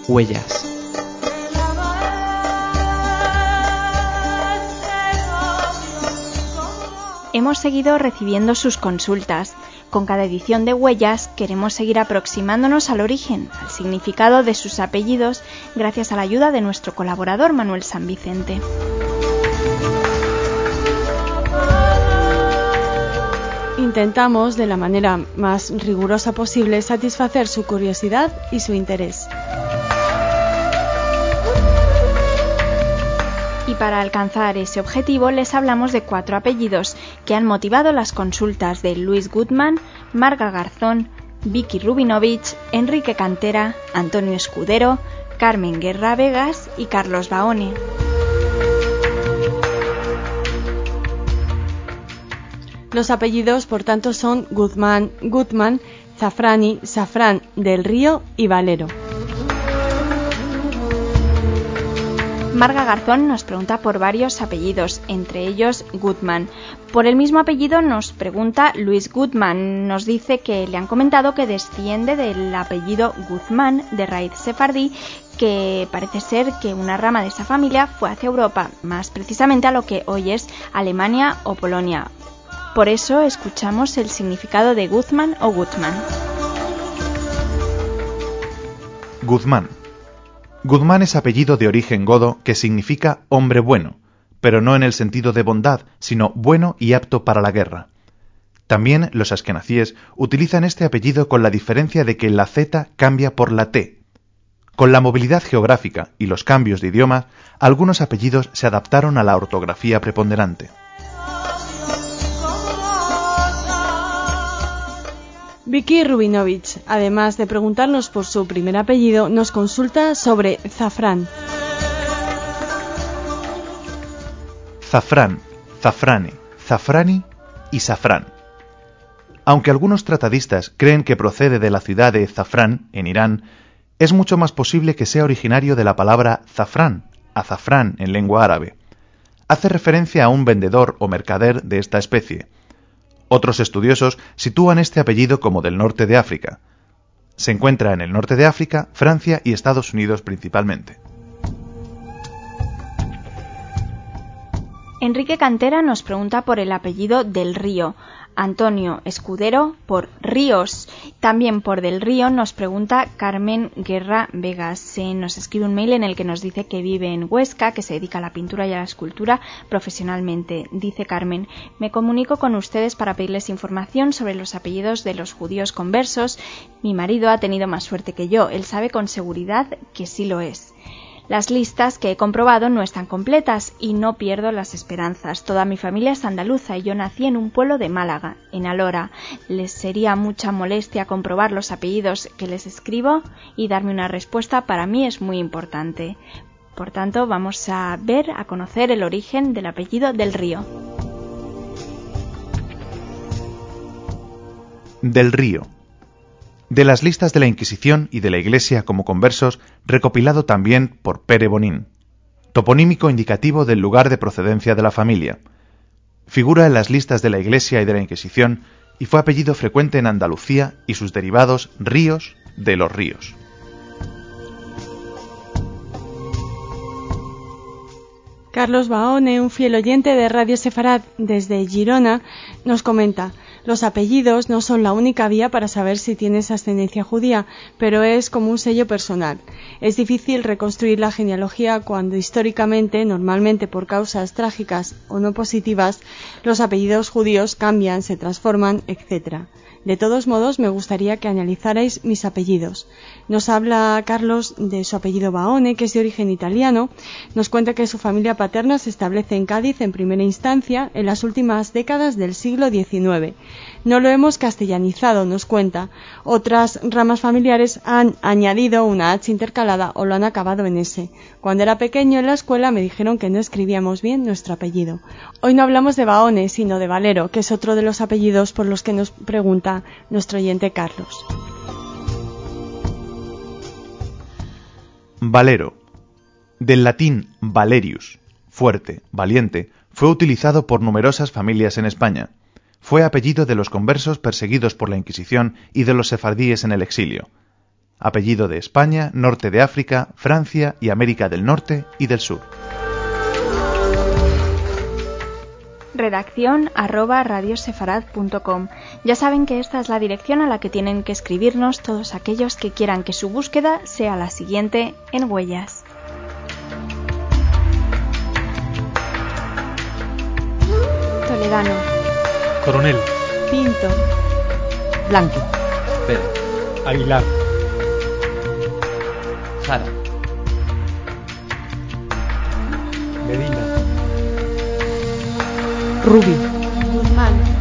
Huellas. Hemos seguido recibiendo sus consultas. Con cada edición de Huellas queremos seguir aproximándonos al origen, al significado de sus apellidos, gracias a la ayuda de nuestro colaborador Manuel San Vicente. Intentamos, de la manera más rigurosa posible, satisfacer su curiosidad y su interés. Y para alcanzar ese objetivo les hablamos de 4 apellidos que han motivado las consultas de Luis Gutmann, Marga Garzón, Vicky Rubinovich, Enrique Cantera, Antonio Escudero, Carmen Guerra Vegas y Carlos Baone. Los apellidos, por tanto, son Guzmán, Gutmann, Zafrani, Safrán, Del Río y Valero. Marga Garzón nos pregunta por varios apellidos, entre ellos Gutmann. Por el mismo apellido nos pregunta Luis Gutmann. Nos dice que le han comentado que desciende del apellido Guzmán, de raíz sefardí, que parece ser que una rama de esa familia fue hacia Europa, más precisamente a lo que hoy es Alemania o Polonia. Por eso escuchamos el significado de Guzmán o Gutmann. Guzmán. Guzmán es apellido de origen godo que significa hombre bueno, pero no en el sentido de bondad, sino bueno y apto para la guerra. También los askenazíes utilizan este apellido con la diferencia de que la Z cambia por la T. Con la movilidad geográfica y los cambios de idioma, algunos apellidos se adaptaron a la ortografía preponderante. Vicky Rubinovich, además de preguntarnos por su primer apellido, nos consulta sobre Zafrán. Zafrán, Zafrane, Zafrani y Safrán. Aunque algunos tratadistas creen que procede de la ciudad de Zafrán, en Irán, es mucho más posible que sea originario de la palabra zafrán, azafrán en lengua árabe. Hace referencia a un vendedor o mercader de esta especie. Otros estudiosos sitúan este apellido como del norte de África. Se encuentra en el norte de África, Francia y Estados Unidos principalmente. Enrique Cantera nos pregunta por el apellido Del Río. Antonio Escudero por Ríos. También por Del Río nos pregunta Carmen Guerra Vegas. Nos escribe un mail en el que nos dice que vive en Huesca, que se dedica a la pintura y a la escultura profesionalmente. Dice Carmen: me comunico con ustedes para pedirles información sobre los apellidos de los judíos conversos. Mi marido ha tenido más suerte que yo. Él sabe con seguridad que sí lo es. Las listas que he comprobado no están completas y no pierdo las esperanzas. Toda mi familia es andaluza y yo nací en un pueblo de Málaga, en Alhora. Les sería mucha molestia comprobar los apellidos que les escribo y darme una respuesta para mí es muy importante. Por tanto, vamos a conocer el origen del apellido Del Río. Del Río. De las listas de la Inquisición y de la Iglesia como conversos, recopilado también por Pere Bonín. Toponímico indicativo del lugar de procedencia de la familia. Figura en las listas de la Iglesia y de la Inquisición y fue apellido frecuente en Andalucía y sus derivados Ríos de los Ríos. Carlos Baone, un fiel oyente de Radio Sefarad desde Girona, nos comenta: los apellidos no son la única vía para saber si tienes ascendencia judía, pero es como un sello personal. Es difícil reconstruir la genealogía cuando históricamente, normalmente por causas trágicas o no positivas, los apellidos judíos cambian, se transforman, etc. De todos modos, me gustaría que analizarais mis apellidos. Nos habla Carlos de su apellido Baone, que es de origen italiano. Nos cuenta que su familia paterna se establece en Cádiz en primera instancia en las últimas décadas del siglo XIX. No lo hemos castellanizado, nos cuenta. Otras ramas familiares han añadido una H intercalada o lo han acabado en S. Cuando era pequeño en la escuela me dijeron que no escribíamos bien nuestro apellido. Hoy no hablamos de Baone, sino de Valero, que es otro de los apellidos por los que nos pregunta nuestro oyente Carlos. Valero. Del latín Valerius, fuerte, valiente, fue utilizado por numerosas familias en España. Fue apellido de los conversos perseguidos por la Inquisición y de los sefardíes en el exilio. apellido de España, norte de África, Francia y América del Norte y del Sur. Redacción @radiosefarad.com. Ya saben que esta es la dirección a la que tienen que escribirnos todos aquellos que quieran que su búsqueda sea la siguiente en Huellas. Toledano. Coronel. Pinto. Blanco. Pedro. Aguilar. Jara. Medina. Rubí. Guzmán.